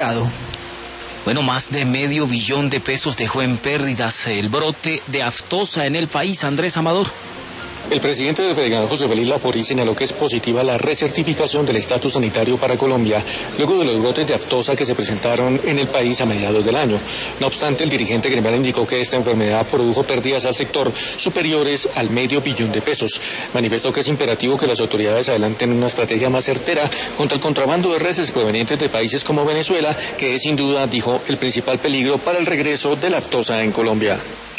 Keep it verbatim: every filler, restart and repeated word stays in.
Bueno, más de medio billón de pesos dejó en pérdidas el brote de aftosa en el país. Andrés Amador. El presidente de FEDEGAN, José Félix Laforí, señaló que es positiva la recertificación del estatus sanitario para Colombia, luego de los brotes de aftosa que se presentaron en el país a mediados del año. No obstante, el dirigente gremial indicó que esta enfermedad produjo pérdidas al sector superiores al medio billón de pesos. Manifestó que es imperativo que las autoridades adelanten una estrategia más certera contra el contrabando de reses provenientes de países como Venezuela, que es sin duda, dijo, el principal peligro para el regreso de la aftosa en Colombia.